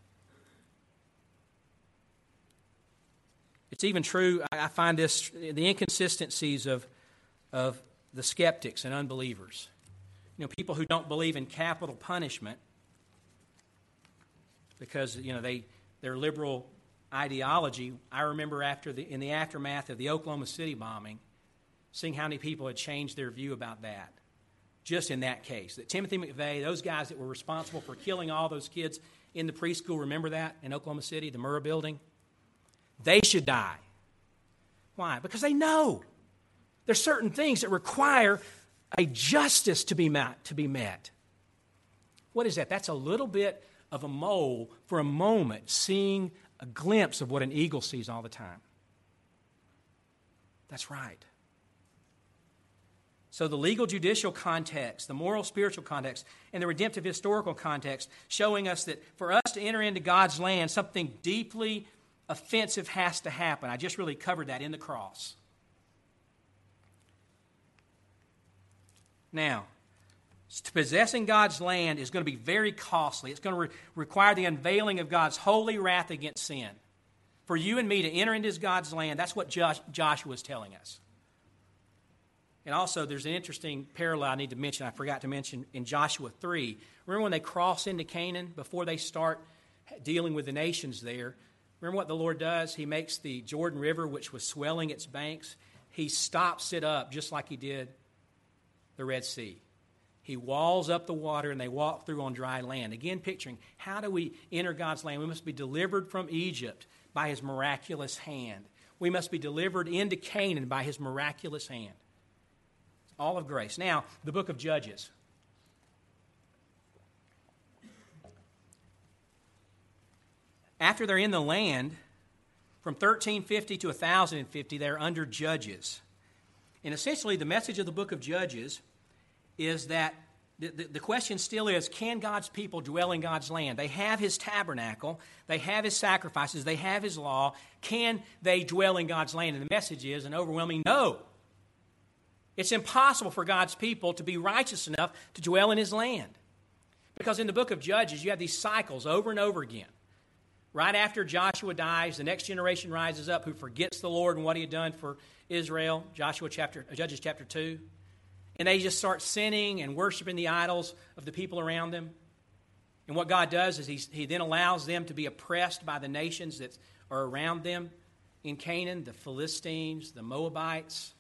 It's even true, I find this, the inconsistencies of the skeptics and unbelievers. You know, people who don't believe in capital punishment because, you know, their liberal ideology. I remember in the aftermath of the Oklahoma City bombing, seeing how many people had changed their view about that. Just in that case, that Timothy McVeigh, those guys that were responsible for killing all those kids in the preschool, remember that in Oklahoma City, the Murrah building? They should die. Why? Because they know there's certain things that require a justice to be met. What is that? That's a little bit of a mole for a moment, seeing a glimpse of what an eagle sees all the time. That's right. So the legal judicial context, the moral spiritual context, and the redemptive historical context showing us that for us to enter into God's land, something deeply offensive has to happen. I just really covered that in the cross. Now, possessing God's land is going to be very costly. It's going to require the unveiling of God's holy wrath against sin. For you and me to enter into God's land, that's what Joshua is telling us. And also, there's an interesting parallel I need to mention. I forgot to mention in Joshua 3. Remember when they cross into Canaan, before they start dealing with the nations there? Remember what the Lord does? He makes the Jordan River, which was swelling its banks, he stops it up just like he did the Red Sea. He walls up the water and they walk through on dry land. Again, picturing, how do we enter God's land? We must be delivered from Egypt by his miraculous hand. We must be delivered into Canaan by his miraculous hand. All of grace. Now, the book of Judges. After they're in the land, from 1350 to 1050, they're under judges. And essentially, the message of the book of Judges is that the question still is, can God's people dwell in God's land? They have his tabernacle, they have his sacrifices, they have his law. Can they dwell in God's land? And the message is an overwhelming no. It's impossible for God's people to be righteous enough to dwell in his land. Because in the book of Judges, you have these cycles over and over again. Right after Joshua dies, the next generation rises up who forgets the Lord and what he had done for Israel, Judges chapter 2. And they just start sinning and worshiping the idols of the people around them. And what God does is he then allows them to be oppressed by the nations that are around them in Canaan, the Philistines, the Moabites.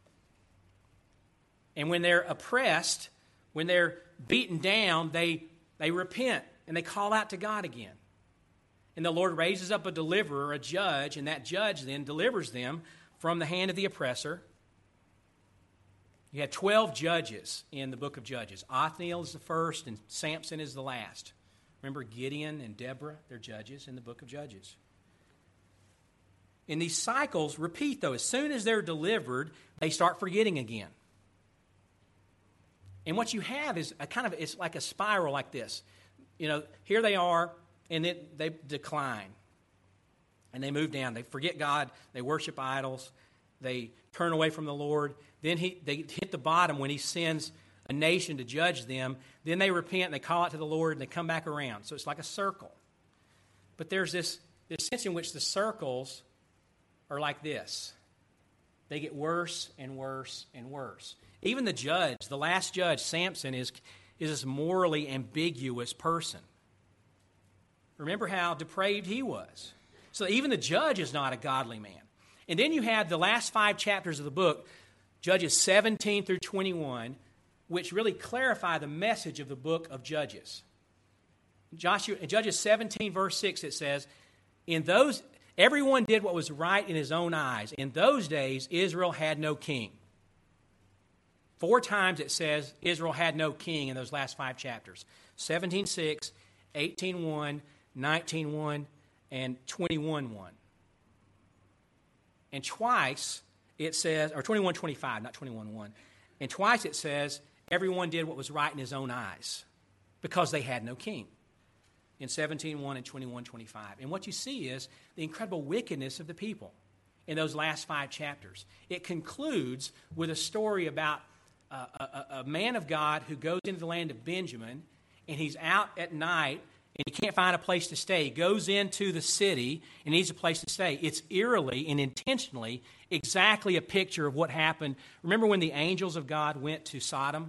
And when they're oppressed, when they're beaten down, they repent and they call out to God again. And the Lord raises up a deliverer, a judge, and that judge then delivers them from the hand of the oppressor. You have 12 judges in the book of Judges. Othniel is the first and Samson is the last. Remember Gideon and Deborah, they're judges in the book of Judges. And these cycles repeat, though. As soon as they're delivered, they start forgetting again. And what you have is it's like a spiral like this. You know, here they are, and they decline. And they move down. They forget God. They worship idols. They turn away from the Lord. Then they hit the bottom when he sends a nation to judge them. Then they repent, and they call out to the Lord, and they come back around. So it's like a circle. But there's this sense in which the circles are like this. They get worse and worse and worse. Even the judge, the last judge, Samson, is this morally ambiguous person. Remember how depraved he was. So even the judge is not a godly man. And then you have the last 5 chapters of the book, Judges 17 through 21, which really clarify the message of the book of Judges. In Judges 17, verse 6, it says, everyone did what was right in his own eyes. In those days, Israel had no king. 4 times it says Israel had no king in those last 5 chapters. 17:6, 18:1, 19:1, and 21:1. And twice it says, or 21:25, not 21:1. And twice it says everyone did what was right in his own eyes because they had no king. In 17:1 and 21:25. And what you see is the incredible wickedness of the people in those last 5 chapters. It concludes with a story about a man of God who goes into the land of Benjamin, and he's out at night, and he can't find a place to stay. He goes into the city and needs a place to stay. It's eerily and intentionally exactly a picture of what happened. Remember when the angels of God went to Sodom?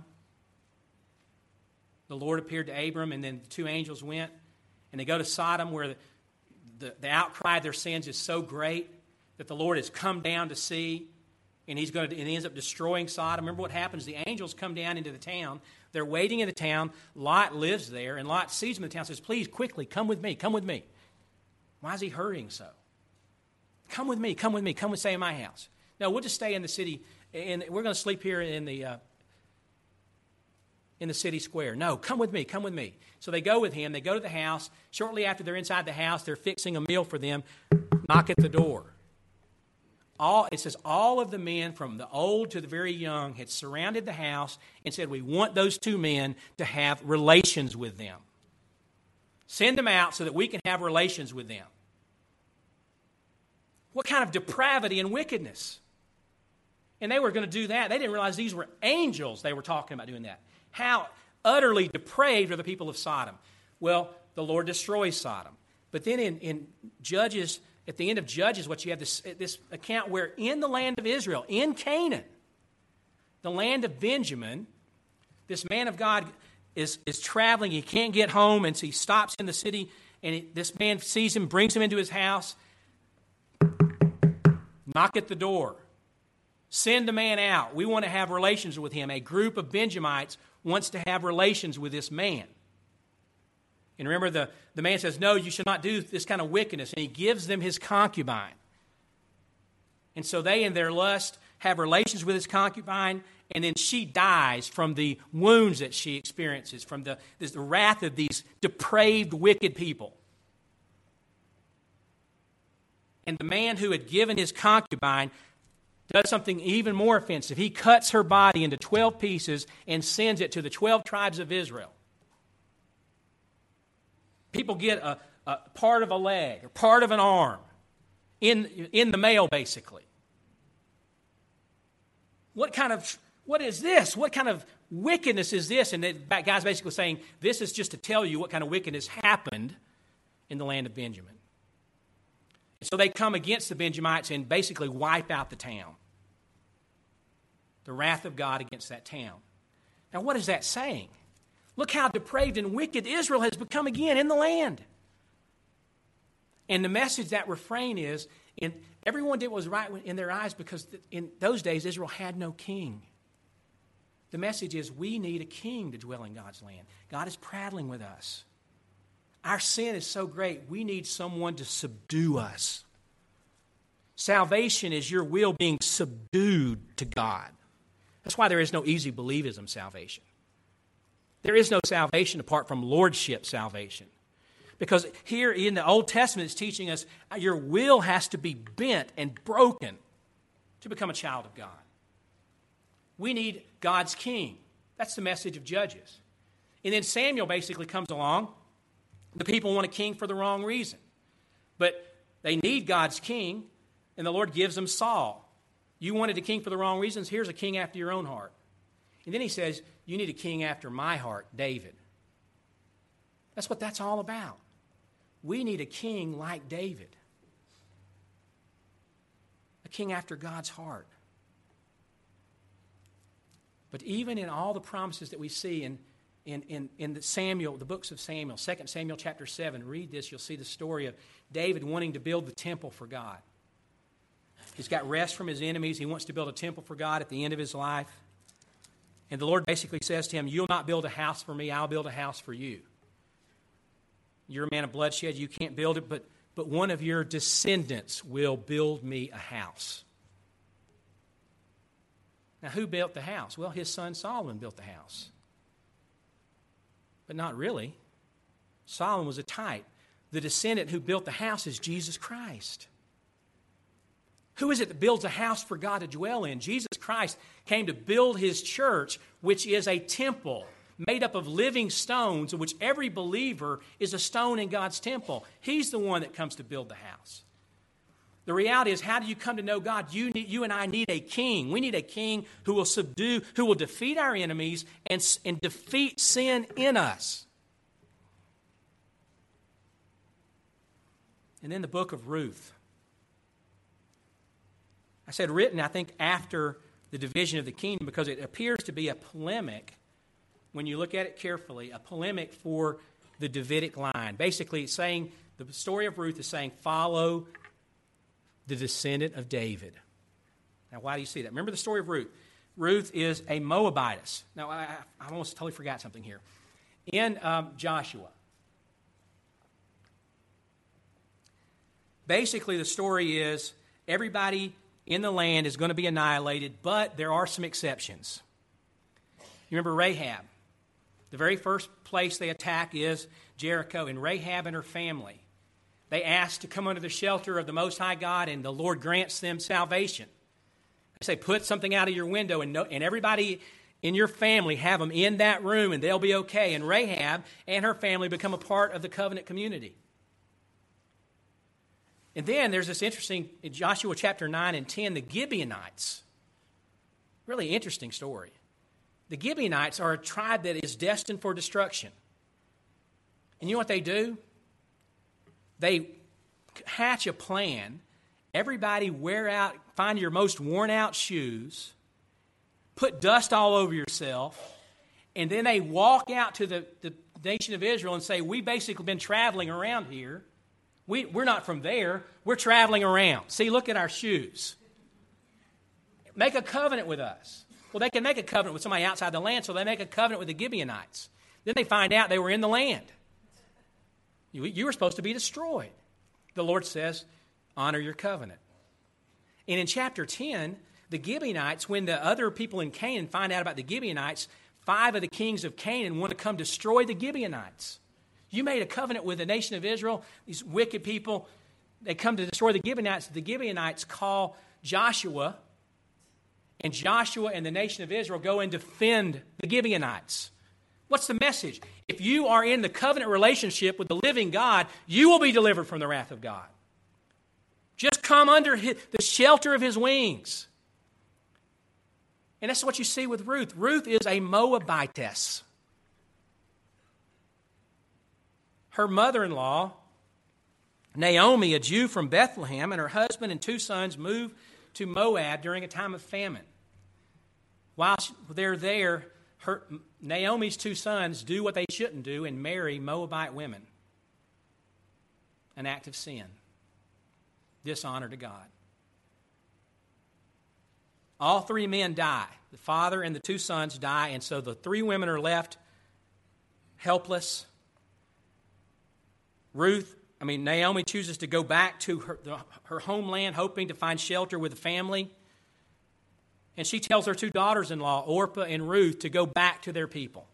The Lord appeared to Abram, and then the 2 angels went, and they go to Sodom where the outcry of their sins is so great that the Lord has come down to see, and he ends up destroying Sodom. Remember what happens? The angels come down into the town. They're waiting in the town. Lot lives there, and Lot sees them in the town and says, please, quickly, come with me, come with me. Why is he hurrying so? Come with me, come with me, come and stay in my house. No, we'll just stay in the city, and we're going to sleep here in the city square. No, come with me, come with me. So they go with him. They go to the house. Shortly after they're inside the house, they're fixing a meal for them. Knock at the door. It says all of the men, from the old to the very young, had surrounded the house and said, we want those 2 men to have relations with them. Send them out so that we can have relations with them. What kind of depravity and wickedness? And they were going to do that. They didn't realize these were angels they were talking about doing that. How utterly depraved are the people of Sodom? Well, the Lord destroys Sodom. But then in Judges, at the end of Judges, what you have this account where in the land of Israel, in Canaan, the land of Benjamin, this man of God is traveling. He can't get home, and so he stops in the city, and this man sees him, brings him into his house. Knock at the door. Send the man out. We want to have relations with him. A group of Benjamites wants to have relations with this man. And remember, the man says, no, you should not do this kind of wickedness. And he gives them his concubine. And so they, in their lust, have relations with his concubine, and then she dies from the wounds that she experiences, from the wrath of these depraved, wicked people. And the man who had given his concubine does something even more offensive. He cuts her body into 12 pieces and sends it to the 12 tribes of Israel. People get a part of a leg or part of an arm in the mail, basically. What is this? What kind of wickedness is this? And the guy's basically saying, this is just to tell you what kind of wickedness happened in the land of Benjamin. And so they come against the Benjamites and basically wipe out the town. The wrath of God against that town. Now, what is that saying? Look how depraved and wicked Israel has become again in the land. And the message, that refrain is, everyone did what was right in their eyes because in those days Israel had no king. The message is we need a king to dwell in God's land. God is prattling with us. Our sin is so great, we need someone to subdue us. Salvation is your will being subdued to God. That's why there is no easy believism salvation. There is no salvation apart from lordship salvation. Because here in the Old Testament, it's teaching us your will has to be bent and broken to become a child of God. We need God's king. That's the message of Judges. And then Samuel basically comes along. The people want a king for the wrong reason. But they need God's king, and the Lord gives them Saul. You wanted a king for the wrong reasons. Here's a king after your own heart. And then he says, you need a king after my heart, David. That's what that's all about. We need a king like David. A king after God's heart. But even in all the promises that we see in the books of Samuel, 2 Samuel chapter 7, read this, you'll see the story of David wanting to build the temple for God. He's got rest from his enemies. He wants to build a temple for God at the end of his life. And the Lord basically says to him, you'll not build a house for me, I'll build a house for you. You're a man of bloodshed, you can't build it, but one of your descendants will build me a house. Now, who built the house? Well, his son Solomon built the house. But not really. Solomon was a type. The descendant who built the house is Jesus Christ. Who is it that builds a house for God to dwell in? Jesus Christ came to build his church, which is a temple made up of living stones, in which every believer is a stone in God's temple. He's the one that comes to build the house. The reality is, how do you come to know God? You and I need a king. We need a king who will subdue, who will defeat our enemies and defeat sin in us. And then the book of Ruth. I said written, I think, after the division of the kingdom, because it appears to be a polemic, when you look at it carefully, a polemic for the Davidic line. Basically, it's saying, the story of Ruth is saying, follow the descendant of David. Now, why do you see that? Remember the story of Ruth. Ruth is a Moabitess. Now, I almost totally forgot something here. In Joshua, basically the story is everybody in the land is going to be annihilated, but there are some exceptions. You remember Rahab. The very first place they attack is Jericho, and Rahab and her family. They ask to come under the shelter of the Most High God, and the Lord grants them salvation. They say, put something out of your window, and everybody in your family, have them in that room, and they'll be okay. And Rahab and her family become a part of the covenant community. And then there's this interesting, in Joshua chapter 9 and 10, the Gibeonites. Really interesting story. The Gibeonites are a tribe that is destined for destruction. And you know what they do? They hatch a plan. Everybody find your most worn out shoes, put dust all over yourself, and then they walk out to the nation of Israel and say, we've basically been traveling around here. We're not from there. We're traveling around. See, look at our shoes. Make a covenant with us. Well, they can make a covenant with somebody outside the land, so they make a covenant with the Gibeonites. Then they find out they were in the land. You were supposed to be destroyed. The Lord says, honor your covenant. And in chapter 10, the Gibeonites, when the other people in Canaan find out about the Gibeonites, 5 of the kings of Canaan want to come destroy the Gibeonites. You made a covenant with the nation of Israel, these wicked people. They come to destroy the Gibeonites. The Gibeonites call Joshua, and Joshua and the nation of Israel go and defend the Gibeonites. What's the message? If you are in the covenant relationship with the living God, you will be delivered from the wrath of God. Just come under the shelter of his wings. And that's what you see with Ruth. Ruth is a Moabitess. Her mother-in-law, Naomi, a Jew from Bethlehem, and her husband and 2 sons moved to Moab during a time of famine. While they're there, Naomi's two sons do what they shouldn't do and marry Moabite women. An act of sin. Dishonor to God. All three men die. The father and the two sons die, and so the three women are left helpless. Naomi chooses to go back to her homeland, hoping to find shelter with the family. And she tells her two daughters-in-law, Orpah and Ruth, to go back to their people.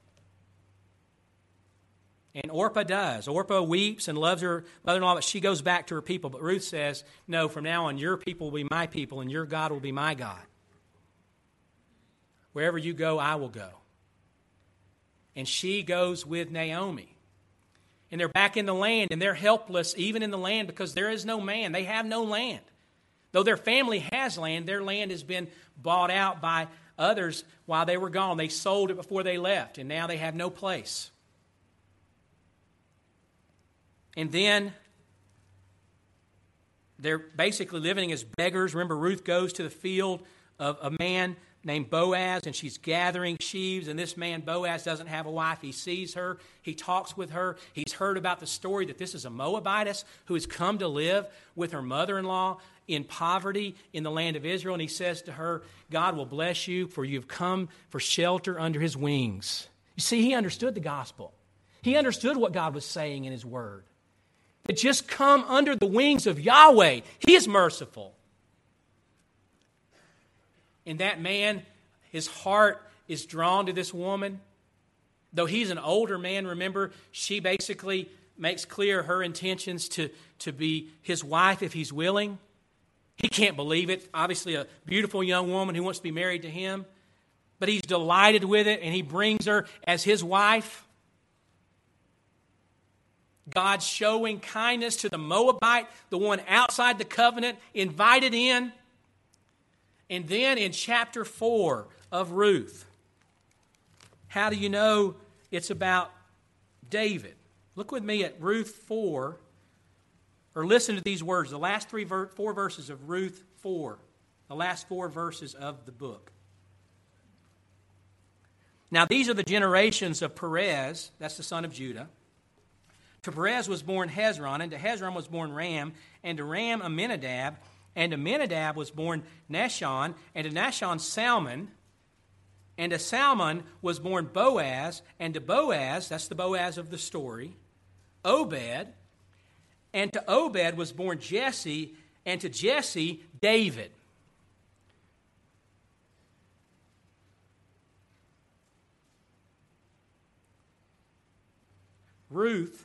And Orpah does. Orpah weeps and loves her mother-in-law, but she goes back to her people. But Ruth says, no, from now on, your people will be my people, and your God will be my God. Wherever you go, I will go. And she goes with Naomi. And they're back in the land, and they're helpless even in the land because there is no man. They have no land. Though their family has land, their land has been bought out by others while they were gone. They sold it before they left, and now they have no place. And then they're basically living as beggars. Remember, Ruth goes to the field of a man named Boaz, and she's gathering sheaves, and this man, Boaz, doesn't have a wife. He sees her. He talks with her. He's heard about the story that this is a Moabitess who has come to live with her mother-in-law in poverty in the land of Israel, and he says to her, God will bless you, for you've come for shelter under his wings. You see, he understood the gospel. He understood what God was saying in his word. That just come under the wings of Yahweh. He is merciful. And that man, his heart is drawn to this woman. Though he's an older man, remember, she basically makes clear her intentions to be his wife if he's willing. He can't believe it. Obviously, a beautiful young woman who wants to be married to him. But he's delighted with it, and he brings her as his wife. God showing kindness to the Moabite, the one outside the covenant, invited in. And then in chapter 4 of Ruth, how do you know it's about David? Look with me at Ruth 4, or listen to these words, the last four verses of Ruth 4, the last 4 verses of the book. Now these are the generations of Perez, that's the son of Judah. To Perez was born Hezron, and to Hezron was born Ram, and to Ram Amminadab, and to Amminadab was born Nahshon, and to Nahshon Salmon, and to Salmon was born Boaz, and to Boaz, that's the Boaz of the story, Obed, and to Obed was born Jesse, and to Jesse, David. Ruth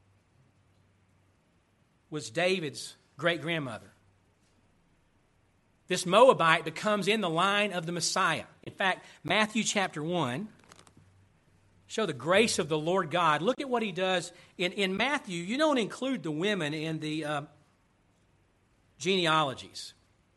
was David's great-grandmother. This Moabite becomes in the line of the Messiah. In fact, Matthew chapter 1, show the grace of the Lord God. Look at what he does. In Matthew, you don't include the women in the genealogies.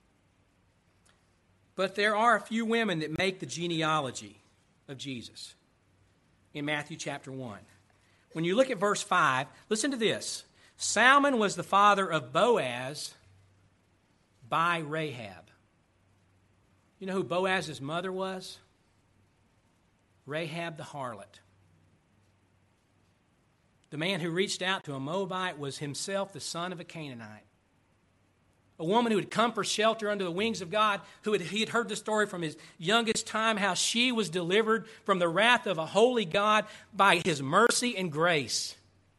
But there are a few women that make the genealogy of Jesus in Matthew chapter 1. When you look at verse 5, listen to this. Salmon was the father of Boaz by Rahab. You know who Boaz's mother was? Rahab the harlot. The man who reached out to a Moabite was himself the son of a Canaanite. A woman who had come for shelter under the wings of God, he had heard the story from his youngest time, how she was delivered from the wrath of a holy God by his mercy and grace.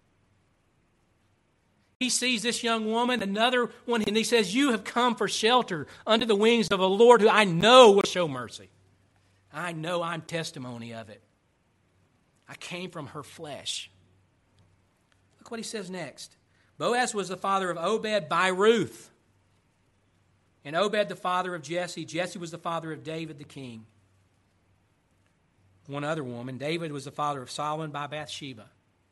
He sees this young woman, another one, and he says, you have come for shelter under the wings of a Lord who I know will show mercy. I know I'm testimony of it. I came from her flesh. Look what he says next. Boaz was the father of Obed by Ruth. And Obed the father of Jesse. Jesse was the father of David the king. One other woman, David was the father of Solomon by Bathsheba.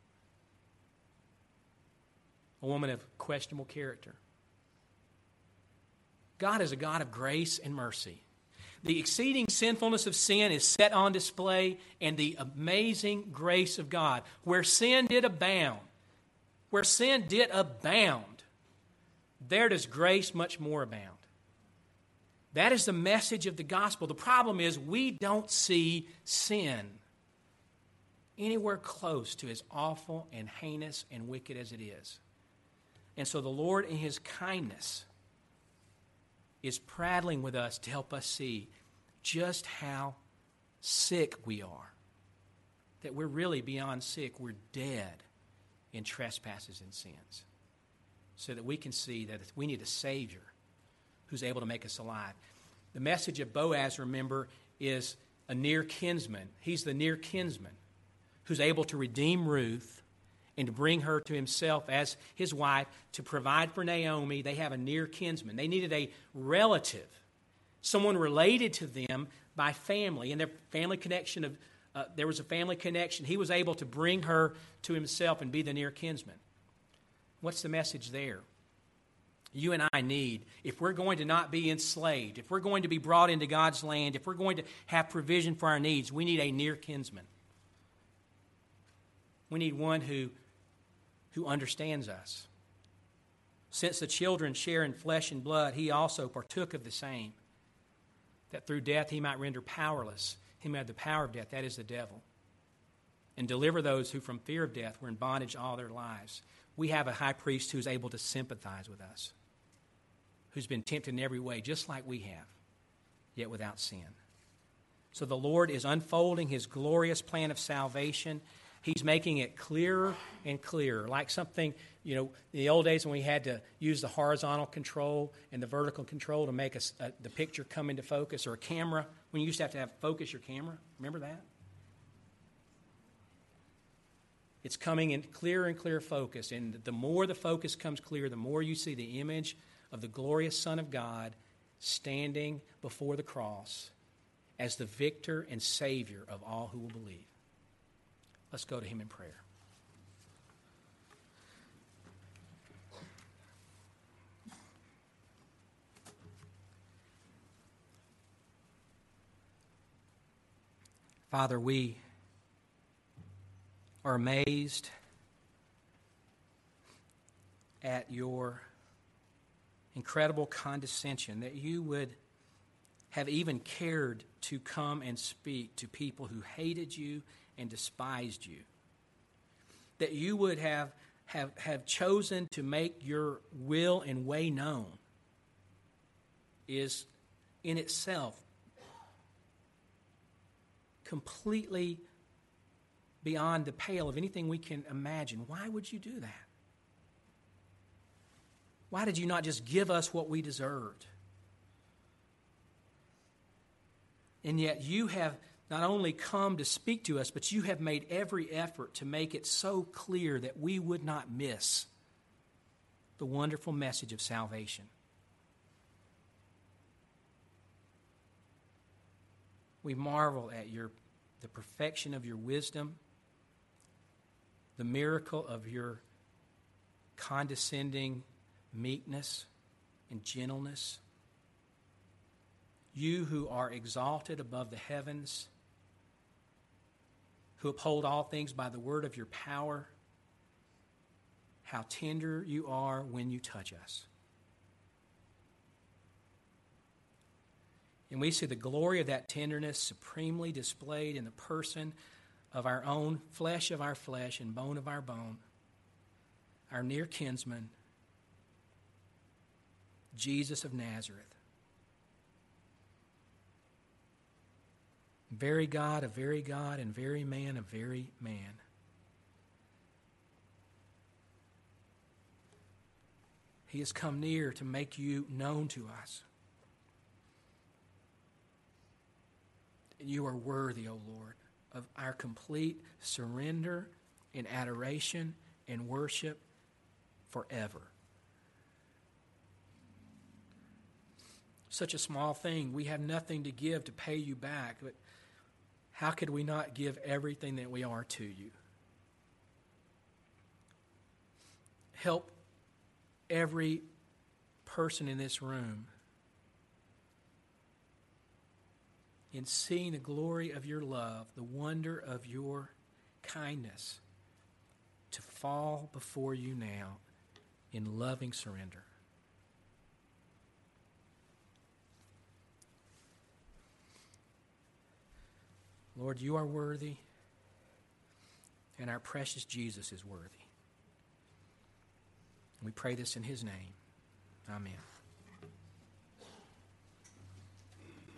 A woman of questionable character. God is a God of grace and mercy. The exceeding sinfulness of sin is set on display, and the amazing grace of God. Where sin did abound, there does grace much more abound. That is the message of the gospel. The problem is we don't see sin. anywhere close to as awful and heinous and wicked as it is. And so the Lord, in His kindness, is prattling with us to help us see just how sick we are. That we're really beyond sick. We're dead in trespasses and sins. So that we can see that we need a Savior who's able to make us alive. The message of Boaz, remember, is a near kinsman. He's the near kinsman who's able to redeem Ruth and to bring her to himself as his wife, to provide for Naomi. They have a near kinsman. They needed a relative, someone related to them by family. And their family connection there was a family connection. He was able to bring her to himself and be the near kinsman. What's the message there? You and I need, if we're going to not be enslaved, if we're going to be brought into God's land, if we're going to have provision for our needs, we need a near kinsman. We need one who understands us. Since the children share in flesh and blood, he also partook of the same, that through death he might render powerless him who had the power of death, that is the devil, and deliver those who from fear of death were in bondage all their lives. We have a high priest who's able to sympathize with us, who's been tempted in every way, just like we have, yet without sin. So the Lord is unfolding His glorious plan of salvation. He's making it clearer and clearer, like something, in the old days when we had to use the horizontal control and the vertical control to make the picture come into focus, or a camera, when you used to have focus your camera. Remember that? It's coming in clearer and clearer focus, and the more the focus comes clear, the more you see the image of the glorious Son of God standing before the cross as the victor and Savior of all who will believe. Let's go to Him in prayer. Father, we are amazed at your incredible condescension, that you would have even cared to come and speak to people who hated you and despised you. That you would have chosen to make your will and way known is in itself completely beyond the pale of anything we can imagine. Why would you do that? Why did you not just give us what we deserved? And yet you have not only come to speak to us, but you have made every effort to make it so clear that we would not miss the wonderful message of salvation. We marvel at the perfection of your wisdom, the miracle of your condescending meekness and gentleness. You who are exalted above the heavens, who uphold all things by the word of your power, how tender you are when you touch us. And we see the glory of that tenderness supremely displayed in the person of our own flesh of our flesh and bone of our bone, our near kinsman, Jesus of Nazareth. Very God of very God, and very man of very man. He has come near to make you known to us. And you are worthy, O Lord, of our complete surrender and adoration and worship forever. Such a small thing. We have nothing to give to pay you back, but how could we not give everything that we are to you? Help every person in this room in seeing the glory of your love, the wonder of your kindness, to fall before you now in loving surrender. Lord, you are worthy. And our precious Jesus is worthy. We pray this in his name. Amen.